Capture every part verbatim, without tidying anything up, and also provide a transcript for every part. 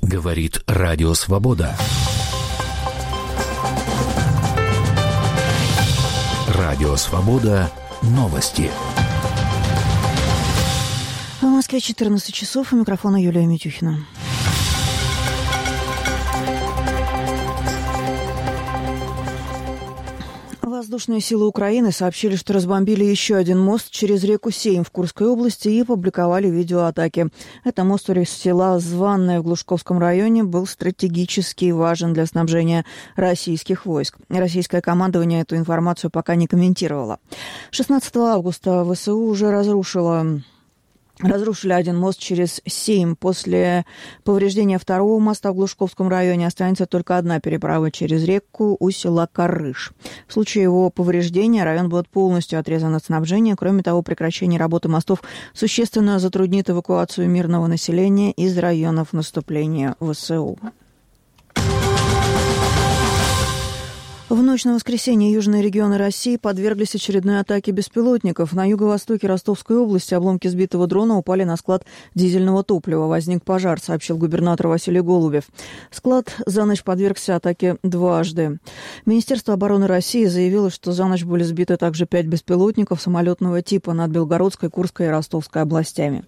Говорит Радио Свобода. Радио Свобода. Новости. В Москве четырнадцать часов. У микрофона Юлия Митюхина. Воздушные силы Украины сообщили, что разбомбили еще один мост через реку Сейм в Курской области и опубликовали видео атаки. Это мост у села Званное в Глушковском районе был стратегически важен для снабжения российских войск. Российское командование эту информацию пока не комментировало. шестнадцатого августа ВСУ уже разрушило... Разрушили один мост через Сейм. После повреждения второго моста в Глушковском районе останется только одна переправа через реку у села Карыш. В случае его повреждения район будет полностью отрезан от снабжения. Кроме того, прекращение работы мостов существенно затруднит эвакуацию мирного населения из районов наступления ВСУ. В ночь на воскресенье южные регионы России подверглись очередной атаке беспилотников. На юго-востоке Ростовской области обломки сбитого дрона упали на склад дизельного топлива. Возник пожар, сообщил губернатор Василий Голубев. Склад за ночь подвергся атаке дважды. Министерство обороны России заявило, что за ночь были сбиты также пять беспилотников самолетного типа над Белгородской, Курской и Ростовской областями.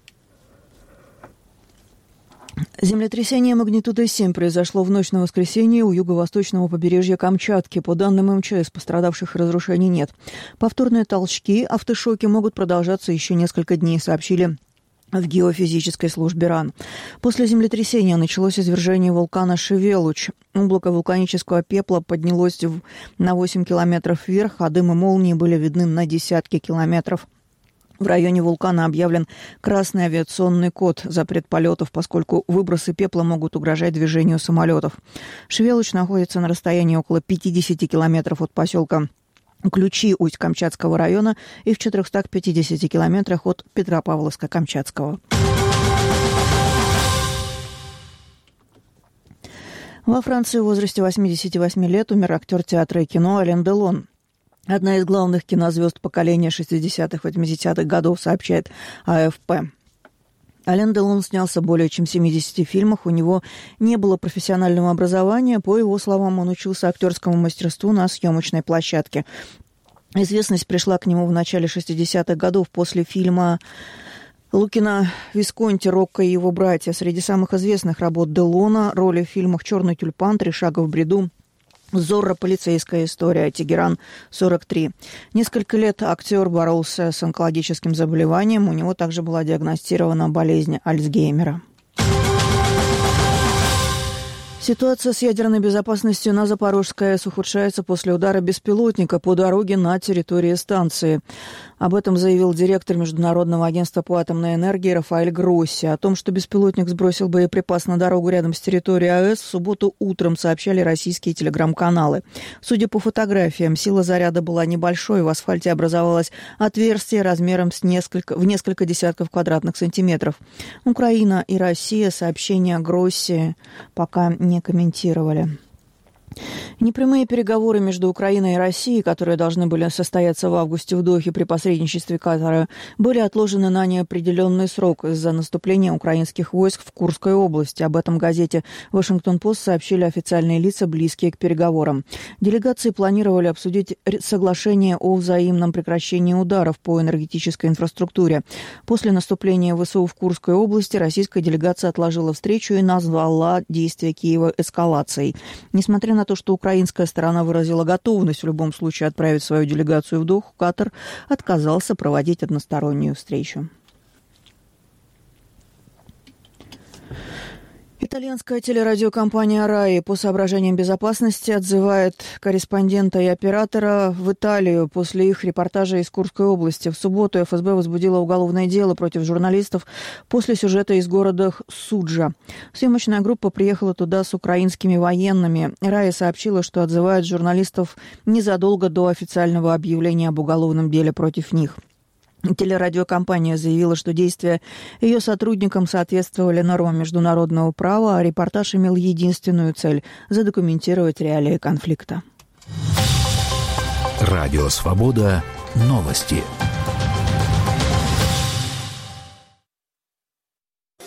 Землетрясение магнитудой семь произошло в ночь на воскресенье у юго-восточного побережья Камчатки. По данным МЧС, пострадавших и разрушений нет. Повторные толчки, автошоки могут продолжаться еще несколько дней, сообщили в геофизической службе РАН. После землетрясения началось извержение вулкана Шевелуч. Облако вулканического пепла поднялось на восемь километров вверх, а дым и молнии были видны на десятки километров. В районе вулкана объявлен красный авиационный код запрет полетов, поскольку выбросы пепла могут угрожать движению самолетов. Шевелуч находится на расстоянии около пятидесяти километров от поселка Ключи Усть-Камчатского района и в четырехстах пятидесяти километрах от Петропавловска-Камчатского. Во Франции в возрасте восьмидесяти восьми лет умер актер театра и кино Ален Делон. Одна из главных кинозвезд поколения шестидесятых-восьмидесятых годов, сообщает АФП. Ален Делон снялся более чем в семидесяти фильмах. У него не было профессионального образования. По его словам, он учился актерскому мастерству на съемочной площадке. Известность пришла к нему в начале шестидесятых годов после фильма Лукино Висконти «Рокко и его братья». Среди самых известных работ Делона роли в фильмах «Черный тюльпан», «Три шага в бреду», «Зорро. Полицейская история», «Тегеран сорок три». Несколько лет актер боролся с онкологическим заболеванием. У него также была диагностирована болезнь Альцгеймера. Ситуация с ядерной безопасностью на Запорожской АЭС ухудшается после удара беспилотника по дороге на территории станции. Об этом заявил директор Международного агентства по атомной энергии Рафаэль Гросси. О том, что беспилотник сбросил боеприпас на дорогу рядом с территорией АЭС, в субботу утром сообщали российские телеграм-каналы. Судя по фотографиям, сила заряда была небольшой. В асфальте образовалось отверстие размером с несколько, в несколько десятков квадратных сантиметров. Украина и Россия сообщения Гросси пока не комментировали. Непрямые переговоры между Украиной и Россией, которые должны были состояться в августе в Дохе при посредничестве Катара, были отложены на неопределенный срок из-за наступления украинских войск в Курской области. Об этом газете «Вашингтон-Пост» сообщили официальные лица, близкие к переговорам. Делегации планировали обсудить соглашение о взаимном прекращении ударов по энергетической инфраструктуре. После наступления ВСУ в Курской области российская делегация отложила встречу и назвала действия Киева эскалацией. Несмотря на то, что украинская сторона выразила готовность в любом случае отправить свою делегацию в Доху, Катар отказался проводить одностороннюю встречу. Итальянская телерадиокомпания «Раи» по соображениям безопасности отзывает корреспондента и оператора в Италию после их репортажа из Курской области. В субботу эф эс бэ возбудила уголовное дело против журналистов после сюжета из города Суджа. Съемочная группа приехала туда с украинскими военными. «Раи» сообщила, что отзывает журналистов незадолго до официального объявления об уголовном деле против них. Телерадиокомпания заявила, что действия ее сотрудникам соответствовали нормам международного права, а репортаж имел единственную цель – задокументировать реалии конфликта. Радио «Свобода». Новости.